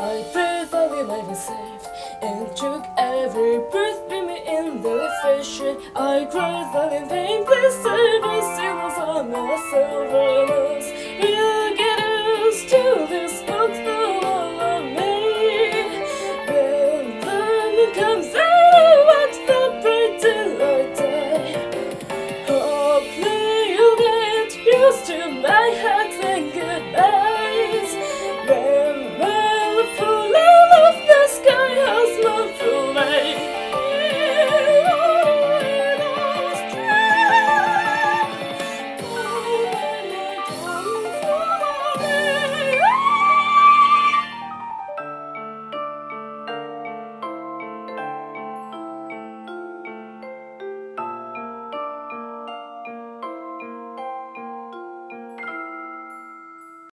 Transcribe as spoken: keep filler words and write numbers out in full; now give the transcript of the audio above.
I prayed that we might be saved, and took every breath with me in the vision. I cried that in pain, please save me, sinners on my silver